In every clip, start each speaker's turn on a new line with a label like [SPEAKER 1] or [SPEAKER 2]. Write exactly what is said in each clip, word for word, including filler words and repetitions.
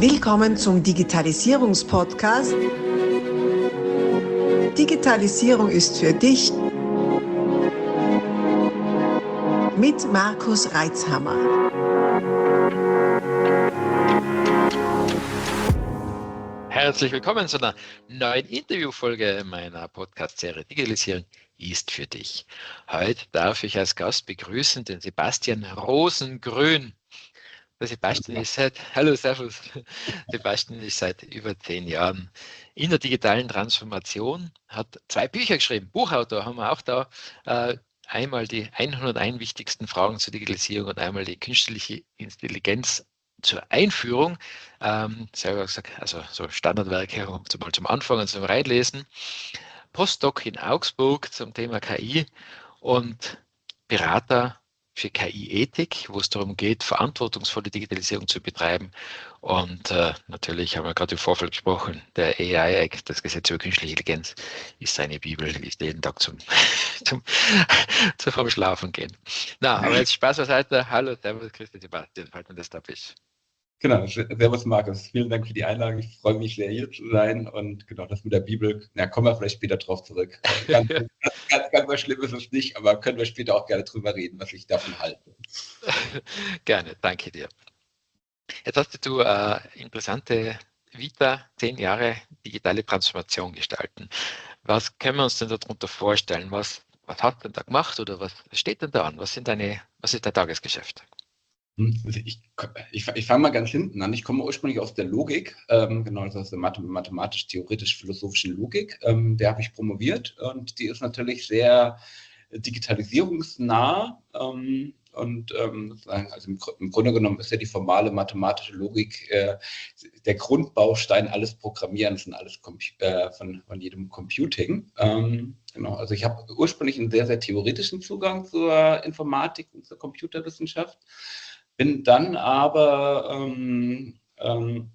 [SPEAKER 1] Willkommen zum Digitalisierungspodcast. Digitalisierung ist für dich mit Markus Reitzhammer.
[SPEAKER 2] Herzlich willkommen zu einer neuen Interviewfolge meiner Podcast-Serie Digitalisierung ist für dich. Heute darf ich als Gast begrüßen den Sebastian Rosengrün. Der Sebastian ist seit, hallo, servus, Sebastian ist seit über zehn Jahren in der digitalen Transformation, hat zwei Bücher geschrieben, Buchautor haben wir auch da, äh, einmal die hunderteins wichtigsten Fragen zur Digitalisierung und einmal die künstliche Intelligenz zur Einführung. Ähm, selber gesagt, also so Standardwerke mal zum Anfang und zum Reinlesen. Postdoc in Augsburg zum Thema K I und Berater für K I-Ethik, wo es darum geht, verantwortungsvolle Digitalisierung zu betreiben. Und äh, natürlich haben wir gerade im Vorfeld gesprochen, der A I Act, das Gesetz über künstliche Intelligenz, ist seine Bibel, die liest jeden Tag zum, zum, zum vom Schlafen gehen. Na, aber jetzt Spaß beiseite. Hallo, servus, Christian Sebastian, falls man das da ist.
[SPEAKER 3] Genau, servus Markus, vielen Dank für die Einladung, ich freue mich sehr hier zu sein und genau das mit der Bibel, na kommen wir vielleicht später drauf zurück. Ganz, ganz, ganz, ganz was schlimm ist es nicht, aber können wir später auch gerne drüber reden, was ich davon halte.
[SPEAKER 2] Gerne, danke dir. Jetzt hast du äh, interessante Vita, zehn Jahre digitale Transformation gestalten. Was können wir uns denn darunter vorstellen? Was, was hast du denn da gemacht oder was steht denn da an? Was sind deine, was ist dein Tagesgeschäft?
[SPEAKER 3] Ich, ich, ich fange mal ganz hinten an. Ich komme ursprünglich aus der Logik, ähm, genau, also aus der mathematisch-theoretisch-philosophischen Logik. Ähm, der habe ich promoviert und die ist natürlich sehr digitalisierungsnah. Ähm, und ähm, also im, im Grunde genommen ist ja die formale mathematische Logik äh, der Grundbaustein alles Programmierens und alles äh, von, von jedem Computing. Ähm, genau, also ich habe ursprünglich einen sehr, sehr theoretischen Zugang zur Informatik und zur Computerwissenschaft. Bin dann aber ähm, ähm,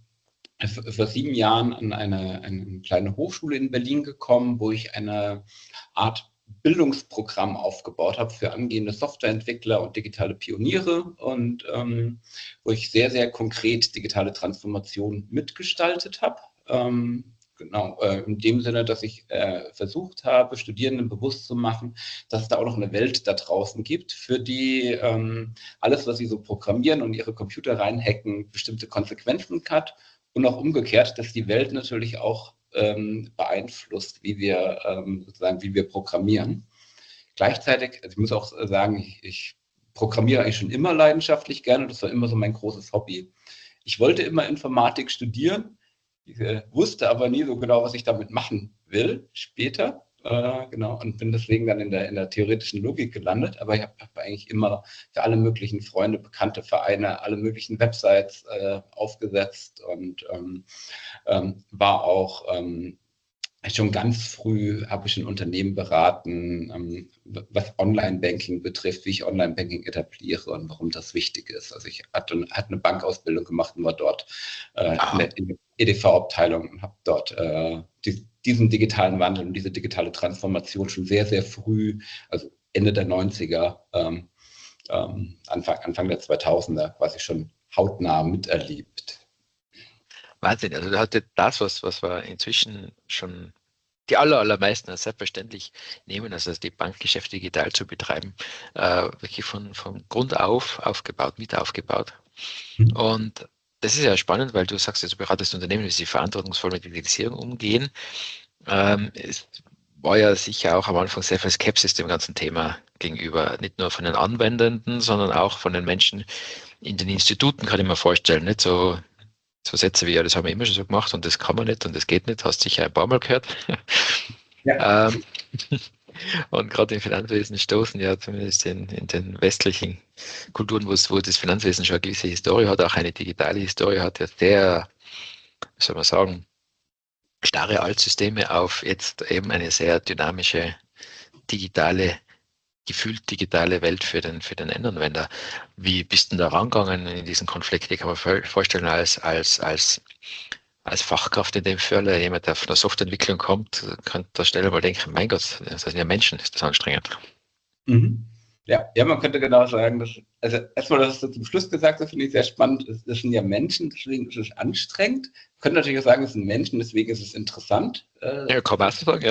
[SPEAKER 3] vor sieben Jahren an eine, eine kleine Hochschule in Berlin gekommen, wo ich eine Art Bildungsprogramm aufgebaut habe für angehende Softwareentwickler und digitale Pioniere und ähm, wo ich sehr, sehr konkret digitale Transformation mitgestaltet habe. Ähm, Genau, äh, in dem Sinne, dass ich äh, versucht habe, Studierenden bewusst zu machen, dass es da auch noch eine Welt da draußen gibt, für die ähm, alles, was sie so programmieren und ihre Computer reinhacken, bestimmte Konsequenzen hat und auch umgekehrt, dass die Welt natürlich auch ähm, beeinflusst, wie wir ähm, sozusagen, wie wir programmieren. Gleichzeitig, also ich muss auch sagen, ich, ich programmiere eigentlich schon immer leidenschaftlich gerne, das war immer so mein großes Hobby. Ich wollte immer Informatik studieren. Ich äh, wusste aber nie so genau, was ich damit machen will später. Äh, genau, und bin deswegen dann in der, in der theoretischen Logik gelandet. Aber ich habe hab eigentlich immer für alle möglichen Freunde, bekannte Vereine, alle möglichen Websites äh, aufgesetzt und ähm, ähm, war auch ähm, schon ganz früh, habe ich ein Unternehmen beraten, ähm, was Online-Banking betrifft, wie ich Online-Banking etabliere und warum das wichtig ist. Also ich hatte, hatte eine Bankausbildung gemacht und war dort äh, in der, in der E D V-Abteilung und habe dort äh, die, diesen digitalen Wandel und diese digitale Transformation schon sehr, sehr früh, also Ende der neunziger, ähm, ähm, Anfang, Anfang der zweitausender quasi schon hautnah miterlebt.
[SPEAKER 2] Wahnsinn, also da hatte das, was, was wir inzwischen schon die aller, allermeisten als selbstverständlich nehmen, also die Bankgeschäfte digital zu betreiben, äh, wirklich von, von Grund auf aufgebaut, mit aufgebaut. Mhm. Und das ist ja spannend, weil du sagst, du beratest Unternehmen, wie sie verantwortungsvoll mit Digitalisierung umgehen. Ähm, es war ja sicher auch am Anfang sehr viel Skepsis dem ganzen Thema gegenüber, nicht nur von den Anwendenden, sondern auch von den Menschen in den Instituten, kann ich mir vorstellen, nicht so So Sätze wie, ja, das haben wir immer schon so gemacht und das kann man nicht und das geht nicht, hast sicher ein paar Mal gehört. Ja. ähm, und gerade im Finanzwesen stoßen ja zumindest in, in den westlichen Kulturen, wo, es, wo das Finanzwesen schon eine gewisse Historie hat, auch eine digitale Historie hat, ja sehr, wie soll man sagen, starre Altsysteme auf jetzt eben eine sehr dynamische, digitale gefühlt digitale Welt für den, für den Endanwender. Wie bist du da rangegangen in diesen Konflikt? Ich kann mir vorstellen, als, als, als, als Fachkraft in dem Fall, jemand, der von der Softwareentwicklung kommt, könnte da schnell mal denken, mein Gott, das sind ja Menschen, ist das anstrengend.
[SPEAKER 3] Mhm. Ja, ja, man könnte genau sagen, dass, also erstmal, dass du zum Schluss gesagt hast, finde ich sehr spannend. Das, das sind ja Menschen, deswegen ist es anstrengend. Wir können natürlich auch sagen, es sind Menschen, deswegen ist es interessant. Äh,
[SPEAKER 2] Ja, kann man auch so sagen, ja.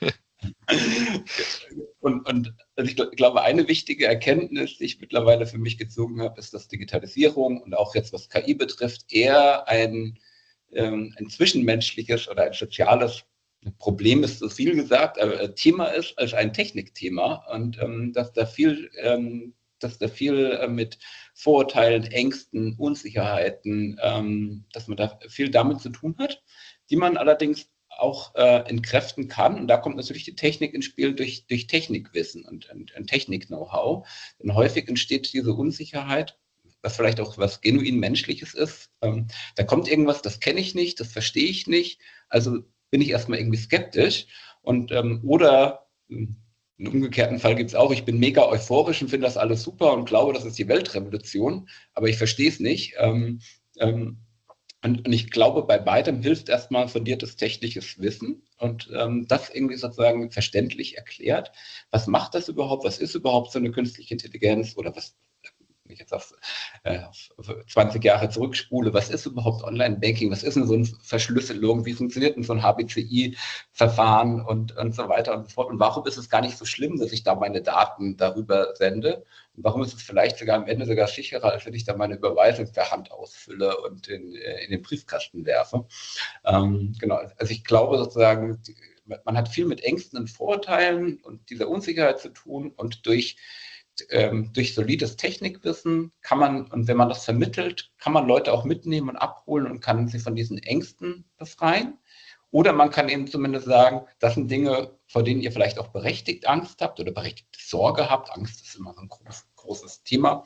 [SPEAKER 3] und, und also ich gl- glaube, eine wichtige Erkenntnis, die ich mittlerweile für mich gezogen habe, ist, dass Digitalisierung und auch jetzt was K I betrifft, eher ein, ähm, ein zwischenmenschliches oder ein soziales Problem ist so viel gesagt, äh, Thema ist als ein Technikthema und ähm, dass da viel, ähm, dass da viel äh, mit Vorurteilen, Ängsten, Unsicherheiten, ähm, dass man da viel damit zu tun hat, die man allerdings auch äh, entkräften kann. Und da kommt natürlich die Technik ins Spiel durch, durch Technikwissen und, und, und Technik-Know-how. Denn häufig entsteht diese Unsicherheit, was vielleicht auch was genuin Menschliches ist. Ähm, da kommt irgendwas, das kenne ich nicht, das verstehe ich nicht. Also bin ich erstmal irgendwie skeptisch. Und ähm, oder ähm, einen umgekehrten Fall gibt es auch, ich bin mega euphorisch und finde das alles super und glaube, das ist die Weltrevolution, aber ich verstehe es nicht. Ähm, ähm, und, und ich glaube, bei beidem hilft erstmal fundiertes technisches Wissen und ähm, das irgendwie sozusagen verständlich erklärt. Was macht das überhaupt? Was ist überhaupt so eine künstliche Intelligenz? Oder was, wenn ich jetzt auf, äh, auf zwanzig Jahre zurückspule, was ist überhaupt Online-Banking? Was ist denn so eine Verschlüsselung? Wie funktioniert denn so ein H B C I-Verfahren und, und so weiter und so fort? Und warum ist es gar nicht so schlimm, dass ich da meine Daten darüber sende? Und warum ist es vielleicht sogar am Ende sogar sicherer, als wenn ich da meine Überweisung per Hand ausfülle und in, in den Briefkasten werfe? Ähm, genau, also ich glaube sozusagen, man hat viel mit Ängsten und Vorurteilen und dieser Unsicherheit zu tun und durch ähm, durch solides Technikwissen kann man, und wenn man das vermittelt, kann man Leute auch mitnehmen und abholen und kann sie von diesen Ängsten befreien. Oder man kann eben zumindest sagen, das sind Dinge, vor denen ihr vielleicht auch berechtigt Angst habt oder berechtigte Sorge habt. Angst ist immer so ein groß, großes Thema.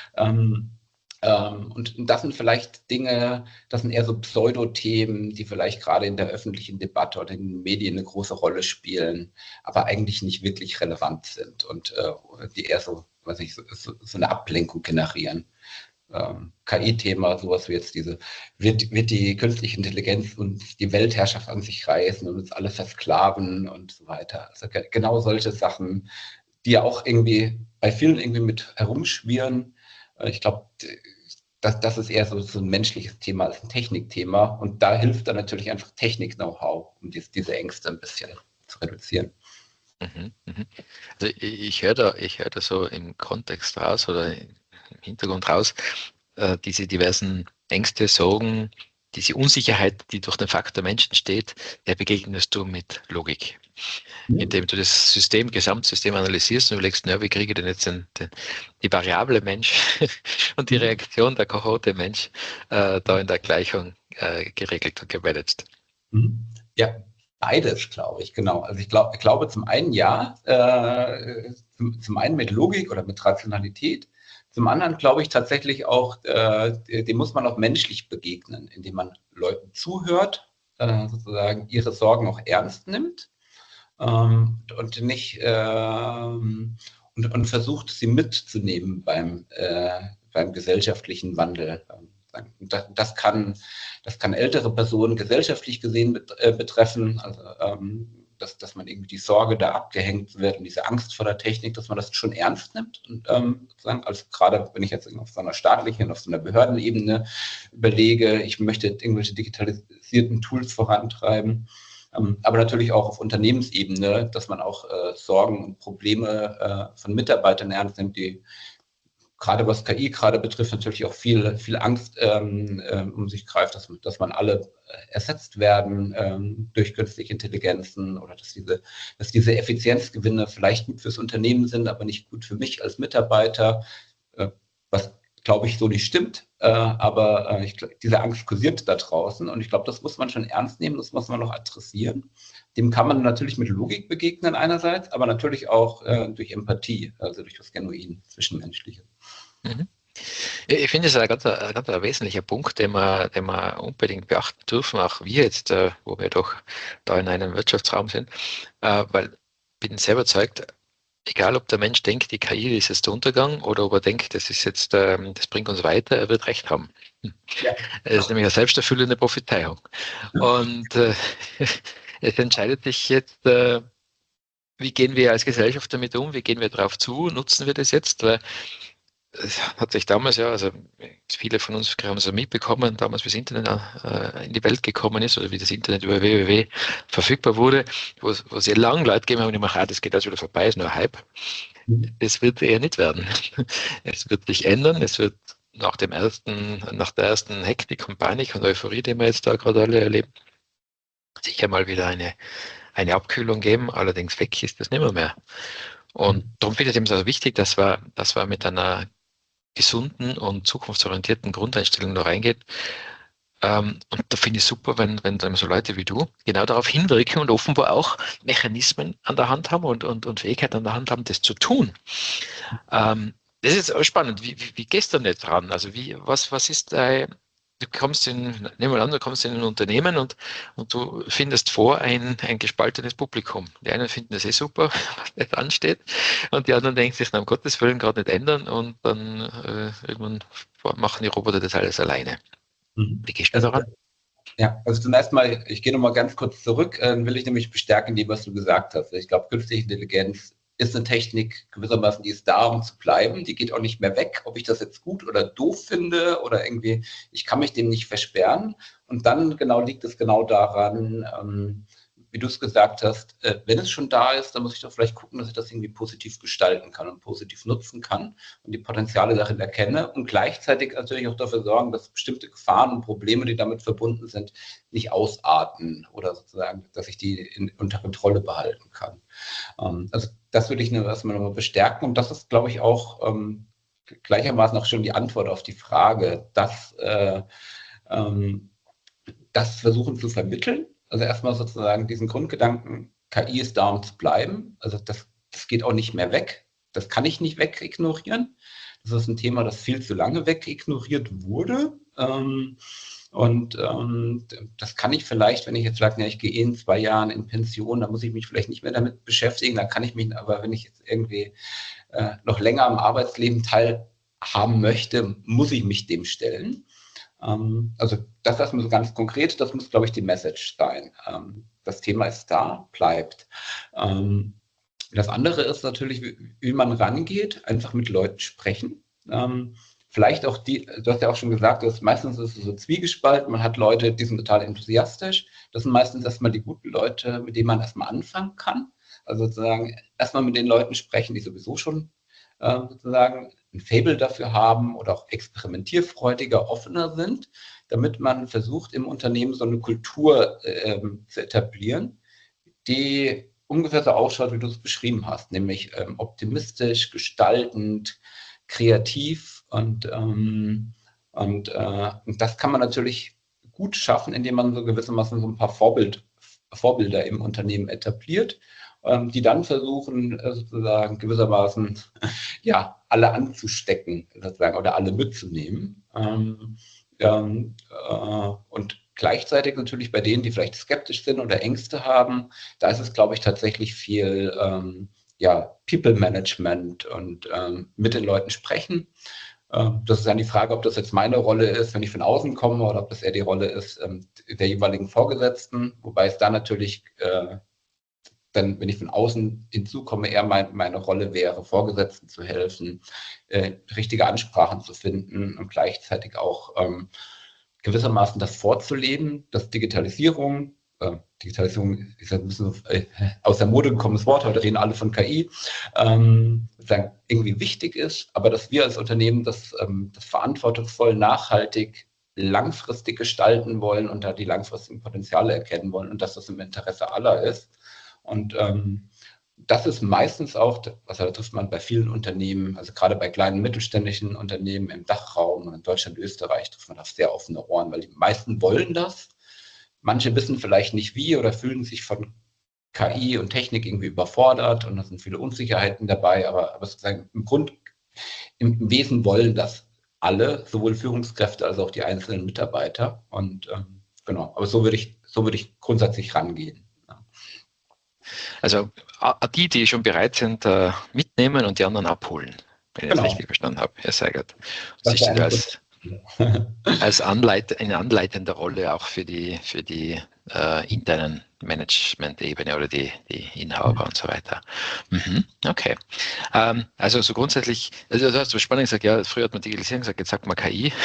[SPEAKER 3] Ähm, ähm, und das sind vielleicht Dinge, das sind eher so Pseudothemen, die vielleicht gerade in der öffentlichen Debatte oder in den Medien eine große Rolle spielen, aber eigentlich nicht wirklich relevant sind und äh, die eher so, weiß ich, so, so, so eine Ablenkung generieren. Ähm, K I-Thema, sowas wie jetzt diese, wird, wird die künstliche Intelligenz und die Weltherrschaft an sich reißen und uns alle versklaven und so weiter. Also ge- genau solche Sachen, die ja auch irgendwie bei vielen irgendwie mit herumschwirren. Äh, Ich glaube, das, das ist eher so, so ein menschliches Thema als ein Technikthema. Und da hilft dann natürlich einfach Technik-Know-how, um dies, diese Ängste ein bisschen zu reduzieren.
[SPEAKER 2] Mhm, mhm. Also ich, ich höre da, ich höre da so im Kontext raus oder im Hintergrund raus, äh, diese diversen Ängste, Sorgen, diese Unsicherheit, die durch den Faktor Mensch entsteht, der begegnest du mit Logik. Indem du das System, Gesamtsystem analysierst und überlegst, na, wie kriege ich denn jetzt den, den, die Variable Mensch und die Reaktion der Kohorte Mensch äh, da in der Gleichung äh, geregelt und gemanagt.
[SPEAKER 3] Mhm. Ja, beides, glaube ich, genau. Also ich, glaub, ich glaube zum einen ja, äh, zum, zum einen mit Logik oder mit Rationalität, zum anderen glaube ich tatsächlich auch, äh, dem muss man auch menschlich begegnen, indem man Leuten zuhört, äh, sozusagen ihre Sorgen auch ernst nimmt ähm, und nicht ähm, und, und versucht, sie mitzunehmen beim, äh, beim gesellschaftlichen Wandel. Das, das, kann, das kann ältere Personen gesellschaftlich gesehen bet, äh, betreffen, also ähm, dass, dass man irgendwie die Sorge da abgehängt wird und diese Angst vor der Technik, dass man das schon ernst nimmt. Und ähm, sozusagen, also gerade wenn ich jetzt auf so einer staatlichen, auf so einer Behördenebene überlege, ich möchte irgendwelche digitalisierten Tools vorantreiben, ähm, aber natürlich auch auf Unternehmensebene, dass man auch äh, Sorgen und Probleme äh, von Mitarbeitern ernst nimmt, die gerade was K I gerade betrifft, natürlich auch viel, viel Angst ähm, äh, um sich greift, dass, dass man alle ersetzt werden ähm, durch künstliche Intelligenzen oder dass diese, dass diese Effizienzgewinne vielleicht gut fürs Unternehmen sind, aber nicht gut für mich als Mitarbeiter, äh, was glaube ich so nicht stimmt. Äh, aber äh, ich, diese Angst kursiert da draußen und ich glaube, das muss man schon ernst nehmen, das muss man noch adressieren. Dem kann man natürlich mit Logik begegnen einerseits, aber natürlich auch äh, durch Empathie, also durch das Genuin Zwischenmenschliche.
[SPEAKER 2] Mhm. Ich finde, das ist ein ganz, ein ganz ein wesentlicher Punkt, den wir, den wir unbedingt beachten dürfen, auch wir jetzt, äh, wo wir doch da in einem Wirtschaftsraum sind, äh, weil ich bin selber überzeugt, egal ob der Mensch denkt, die K I ist jetzt der Untergang oder ob er denkt, das ist jetzt, ähm, das bringt uns weiter, er wird recht haben.
[SPEAKER 3] Ja.
[SPEAKER 2] Es ist nämlich eine selbsterfüllende Prophezeiung. Und äh, es entscheidet sich jetzt, äh, wie gehen wir als Gesellschaft damit um? Wie gehen wir darauf zu? Nutzen wir das jetzt? Weil es hat sich damals ja, also viele von uns haben es ja mitbekommen, damals wie das Internet äh, in die Welt gekommen ist oder wie das Internet über w w w verfügbar wurde, wo es wo es ja lange Leute gegeben haben, die machen, ah, das geht jetzt wieder vorbei, ist nur ein Hype. Das wird eher nicht werden. Es wird sich ändern, es wird nach dem ersten, nach der ersten Hektik und Panik und Euphorie, die wir jetzt da gerade alle erleben, sicher mal wieder eine, eine Abkühlung geben, allerdings weg ist das nicht mehr. mehr. Und darum finde ich es eben so wichtig, dass wir, dass wir mit einer gesunden und zukunftsorientierten Grundeinstellung da reingeht. Ähm, und da finde ich super, wenn, wenn dann so Leute wie du genau darauf hinwirken und offenbar auch Mechanismen an der Hand haben und, und, und Fähigkeit an der Hand haben, das zu tun. Ähm, das ist auch spannend. Wie, wie, wie gehst du nicht dran? Also wie, was, was ist dein, du kommst in, nehmen wir an, du kommst in ein Unternehmen und, und du findest vor ein, ein gespaltenes Publikum. Die einen finden das eh super, was nicht ansteht, und die anderen denken sich, na, um Gottes Willen gerade nicht ändern, und dann äh, irgendwann machen die Roboter das alles alleine.
[SPEAKER 3] Mhm.
[SPEAKER 2] Wie gehst du daran?
[SPEAKER 3] Ja, also zunächst mal, ich gehe nochmal ganz kurz zurück, äh, will ich nämlich bestärken, dem, was du gesagt hast. Ich glaube, künstliche Intelligenz ist eine Technik gewissermaßen, die ist da, um zu bleiben. Die geht auch nicht mehr weg, ob ich das jetzt gut oder doof finde oder irgendwie, ich kann mich dem nicht versperren. Und dann genau liegt es genau daran, ähm, wie du es gesagt hast, äh, wenn es schon da ist, dann muss ich doch vielleicht gucken, dass ich das irgendwie positiv gestalten kann und positiv nutzen kann und die Potenziale darin erkenne und gleichzeitig natürlich auch dafür sorgen, dass bestimmte Gefahren und Probleme, die damit verbunden sind, nicht ausarten oder sozusagen, dass ich die in, unter Kontrolle behalten kann. Ähm, also das würde ich nur erstmal nochmal bestärken, und das ist, glaube ich, auch ähm, gleichermaßen auch schon die Antwort auf die Frage, dass äh, ähm, das versuchen zu vermitteln. Also erstmal sozusagen diesen Grundgedanken, K I ist da, um zu bleiben. Also das, das geht auch nicht mehr weg. Das kann ich nicht wegignorieren. Das ist ein Thema, das viel zu lange wegignoriert wurde. Ähm, und ähm, das kann ich vielleicht, wenn ich jetzt sage, ja, ich gehe in zwei Jahren in Pension, dann muss ich mich vielleicht nicht mehr damit beschäftigen. Dann kann ich mich, aber wenn ich jetzt irgendwie äh, noch länger am Arbeitsleben teilhaben möchte, muss ich mich dem stellen. Also das erstmal so ganz konkret, das muss, glaube ich, die Message sein. Das Thema ist da, bleibt. Das andere ist natürlich, wie man rangeht, einfach mit Leuten sprechen. Vielleicht auch die, du hast ja auch schon gesagt, dass meistens ist es so zwiegespalten, man hat Leute, die sind total enthusiastisch. Das sind meistens erstmal die guten Leute, mit denen man erstmal anfangen kann. Also sozusagen erstmal mit den Leuten sprechen, die sowieso schon äh, sozusagen ein Faible dafür haben oder auch experimentierfreudiger, offener sind, damit man versucht, im Unternehmen so eine Kultur äh, zu etablieren, die ungefähr so ausschaut, wie du es beschrieben hast, nämlich ähm, optimistisch, gestaltend, kreativ, und, ähm, und, äh, und das kann man natürlich gut schaffen, indem man so gewissermaßen so ein paar Vorbild, Vorbilder im Unternehmen etabliert, ähm, die dann versuchen, äh, sozusagen gewissermaßen ja, alle anzustecken, sozusagen, oder alle mitzunehmen. Ähm, ähm, äh, und gleichzeitig natürlich bei denen, die vielleicht skeptisch sind oder Ängste haben, da ist es, glaube ich, tatsächlich viel ähm, ja, People-Management und ähm, mit den Leuten sprechen. Ähm, das ist dann die Frage, ob das jetzt meine Rolle ist, wenn ich von außen komme, oder ob das eher die Rolle ist ähm, der jeweiligen Vorgesetzten, wobei es da natürlich äh, dann, wenn ich von außen hinzukomme, eher mein, meine Rolle wäre, Vorgesetzten zu helfen, äh, richtige Ansprachen zu finden und gleichzeitig auch ähm, gewissermaßen das vorzuleben, dass Digitalisierung, äh, Digitalisierung ist ein bisschen äh, aus der Mode gekommenes Wort, heute reden alle von K I, ähm, sozusagen irgendwie wichtig ist, aber dass wir als Unternehmen das, ähm, das verantwortungsvoll, nachhaltig, langfristig gestalten wollen und da die langfristigen Potenziale erkennen wollen und dass das im Interesse aller ist. Und ähm, das ist meistens auch, also da trifft man bei vielen Unternehmen, also gerade bei kleinen mittelständischen Unternehmen im Dachraum und in Deutschland, Österreich, trifft man auf sehr offene Ohren, weil die meisten wollen das. Manche wissen vielleicht nicht wie oder fühlen sich von K I und Technik irgendwie überfordert, und da sind viele Unsicherheiten dabei, aber, aber sozusagen im Grund, im, im Wesen wollen das alle, sowohl Führungskräfte als auch die einzelnen Mitarbeiter. Und ähm, genau, aber so würde ich, so würde ich grundsätzlich rangehen.
[SPEAKER 2] Also die, die schon bereit sind, mitnehmen und die anderen abholen, wenn ich
[SPEAKER 3] Genau.
[SPEAKER 2] das richtig verstanden habe. Ja, sehr gut.
[SPEAKER 3] Das
[SPEAKER 2] Siehst du
[SPEAKER 3] wäre
[SPEAKER 2] als, als Anleit, eine anleitende Rolle auch für die, für die äh, internen Management-Ebene oder die, die Inhaber und so weiter. Mhm, okay. Ähm, also so grundsätzlich, also du hast so spannend gesagt, ja, früher hat man Digitalisierung gesagt, jetzt sagt man K I.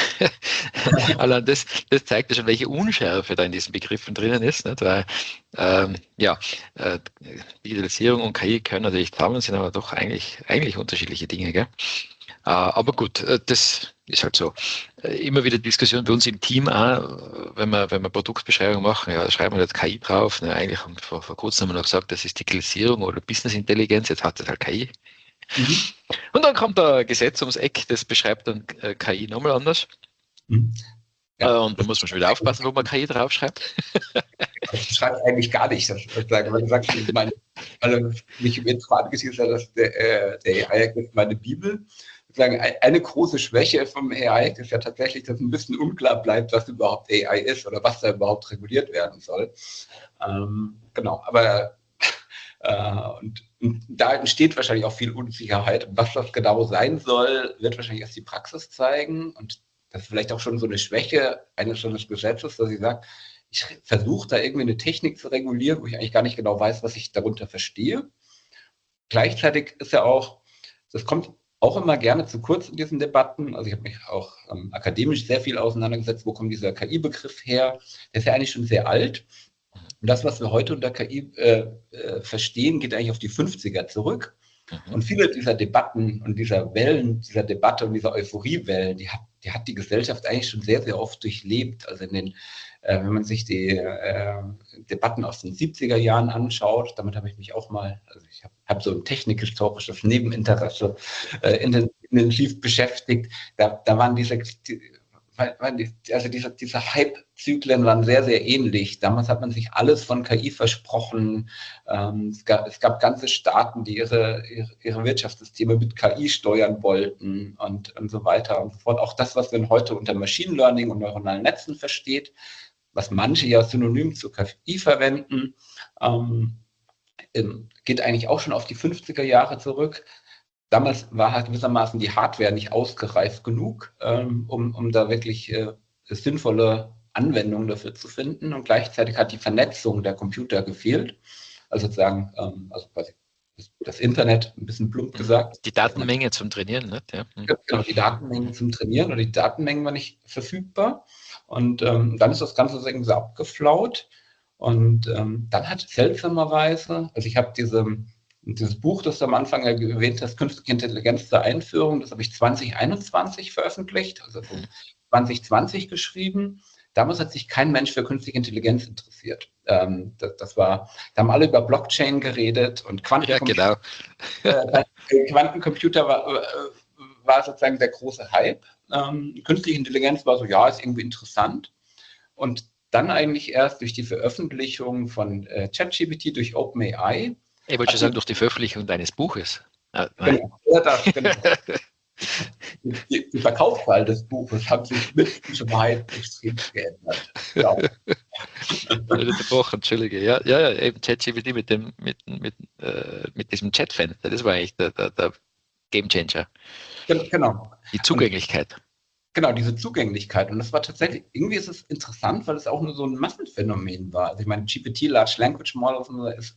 [SPEAKER 2] Allein das, das zeigt ja schon, welche Unschärfe da in diesen Begriffen drinnen ist, nicht? Weil ähm, ja, äh, Digitalisierung und K I können natürlich zusammen, sind aber doch eigentlich, eigentlich unterschiedliche Dinge, gell? Äh, aber gut, äh, das ist halt so. Äh, immer wieder Diskussion bei uns im Team auch, wenn wir, wenn wir Produktbeschreibung machen, ja, schreiben wir jetzt K I drauf. Ne, eigentlich haben vor, vor kurzem haben wir noch gesagt, das ist Digitalisierung oder Business Intelligence, jetzt hat es halt K I. Mhm. Und dann kommt ein Gesetz ums Eck, das beschreibt dann äh, K I nochmal anders. Mhm. Ja. Und da muss man schon wieder aufpassen, wo man K I draufschreibt.
[SPEAKER 3] Ich schreibe eigentlich gar nicht. Das, das sagen, wenn du sagst, meine, also mich jetzt fragt, ist ja, dass der, äh, der A I ist meine Bibel. Sagen, eine große Schwäche vom A I ist ja tatsächlich, dass ein bisschen unklar bleibt, was überhaupt A I ist oder was da überhaupt reguliert werden soll. Ähm, genau, aber äh, und, und da entsteht wahrscheinlich auch viel Unsicherheit. Was das genau sein soll, wird wahrscheinlich erst die Praxis zeigen. Und das ist vielleicht auch schon so eine Schwäche eines schon des Gesetzes, dass ich sage, ich versuche da irgendwie eine Technik zu regulieren, wo ich eigentlich gar nicht genau weiß, was ich darunter verstehe. Gleichzeitig ist ja auch, das kommt auch immer gerne zu kurz in diesen Debatten. Also ich habe mich auch ähm, akademisch sehr viel auseinandergesetzt, wo kommt dieser K I-Begriff her? Der ist ja eigentlich schon sehr alt. Und das, was wir heute unter K I äh, äh, verstehen, geht eigentlich auf die fünfziger zurück. Mhm. Und viele dieser Debatten und dieser Wellen, dieser Debatte und dieser Euphoriewellen, die hat, die hat die Gesellschaft eigentlich schon sehr, sehr oft durchlebt. Also in den, äh, wenn man sich die äh, Debatten aus den siebziger Jahren anschaut, damit habe ich mich auch mal, also ich habe hab so ein technikhistorisches Nebeninteresse äh, intensiv beschäftigt. Da, da waren diese, die, also diese, diese Hype-Zyklen waren sehr, sehr ähnlich. Damals hat man sich alles von K I versprochen. Ähm, es, gab, es gab ganze Staaten, die ihre, ihre, ihre Wirtschaftssysteme mit K I steuern wollten und, und so weiter und so fort. Auch das, was man heute unter Machine Learning und neuronalen Netzen versteht, was manche ja synonym zu K I verwenden, ähm, geht eigentlich auch schon auf die fünfziger Jahre zurück. Damals war halt gewissermaßen die Hardware nicht ausgereift genug, ähm, um, um da wirklich äh, sinnvolle Anwendungen dafür zu finden. Und gleichzeitig hat die Vernetzung der Computer gefehlt. Also sozusagen, ähm, also quasi das, das Internet, ein bisschen plump gesagt.
[SPEAKER 2] Die Datenmenge zum Trainieren, nicht? Ja.
[SPEAKER 3] Genau, die Datenmenge zum Trainieren oder die Datenmengen waren nicht verfügbar. Und ähm, dann ist das Ganze irgendwie so abgeflaut. Und ähm, dann hat seltsamerweise, also ich habe diese Dieses Buch, das du am Anfang erwähnt hast, Künstliche Intelligenz zur Einführung, das habe ich zwanzig einundzwanzig veröffentlicht, also zwanzig zwanzig geschrieben. Damals hat sich kein Mensch für künstliche Intelligenz interessiert. Ähm, das, das war, da haben alle über Blockchain geredet und Quantencomputer. Ja, genau. äh, Quantencomputer war, äh, war sozusagen der große Hype. Ähm, künstliche Intelligenz war so, ja, ist irgendwie interessant. Und dann eigentlich erst durch die Veröffentlichung von äh, ChatGPT durch OpenAI.
[SPEAKER 2] Ich wollte schon sagen, durch die Veröffentlichung deines Buches.
[SPEAKER 3] Ah, genau, ja, das, genau. die, die Verkaufszahl des Buches hat sich mit diesem Hype extrem geändert. Ja.
[SPEAKER 2] Entschuldige. Ja, ja, ja, eben ChatGPT mit dem, mit, mit, äh, mit diesem Chatfenster, das war eigentlich der, der, der Gamechanger.
[SPEAKER 3] Genau.
[SPEAKER 2] Die Zugänglichkeit.
[SPEAKER 3] Und, genau, diese Zugänglichkeit. Und das war tatsächlich, irgendwie ist es interessant, weil es auch nur so ein Massenphänomen war. Also ich meine, G P T, Large Language Model, ist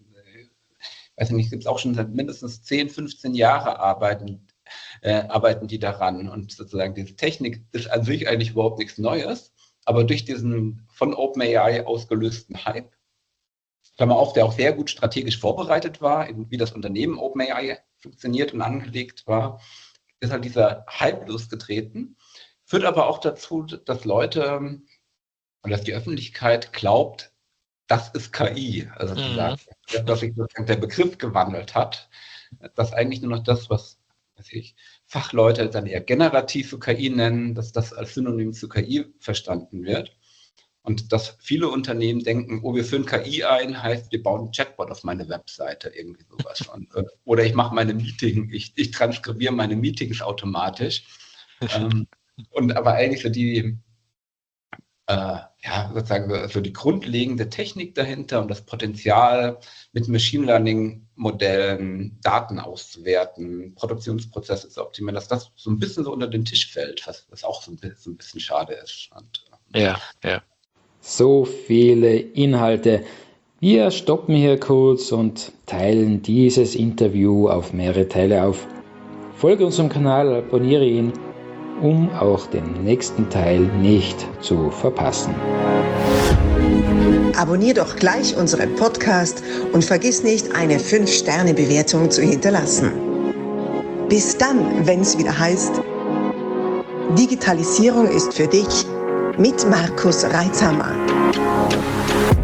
[SPEAKER 3] weiß nicht, gibt es auch schon seit mindestens zehn, fünfzehn Jahre arbeiten, äh, arbeiten die daran. Und sozusagen diese Technik ist an sich eigentlich überhaupt nichts Neues, aber durch diesen von OpenAI ausgelösten Hype, Klammer auf, der auch sehr gut strategisch vorbereitet war, wie das Unternehmen OpenAI funktioniert und angelegt war, ist halt dieser Hype losgetreten, führt aber auch dazu, dass Leute oder dass die Öffentlichkeit glaubt, das ist K I, also mhm. dass sich der Begriff gewandelt hat, dass eigentlich nur noch das, was weiß ich, Fachleute dann eher generative K I nennen, dass das als Synonym zu K I verstanden wird. Und dass viele Unternehmen denken, oh, wir führen K I ein, heißt, wir bauen einen Chatbot auf meine Webseite, irgendwie sowas. Und, oder ich mache meine Meeting, ich, ich transkribiere meine Meetings automatisch. ähm, und aber eigentlich so die Äh, ja, sozusagen so die grundlegende Technik dahinter und das Potenzial, mit Machine Learning Modellen Daten auszuwerten, Produktionsprozesse zu optimieren, dass das so ein bisschen so unter den Tisch fällt, was, was auch so ein, bisschen, so ein bisschen schade ist. Und,
[SPEAKER 2] ja, ja.
[SPEAKER 4] So viele Inhalte. Wir stoppen hier kurz und teilen dieses Interview auf mehrere Teile auf. Folge unserem Kanal, abonniere ihn, um auch den nächsten Teil nicht zu verpassen.
[SPEAKER 1] Abonnier doch gleich unseren Podcast und vergiss nicht, eine fünf Sterne Bewertung zu hinterlassen. Bis dann, wenn es wieder heißt, Digitalisierung ist für dich mit Markus Reitzhammer.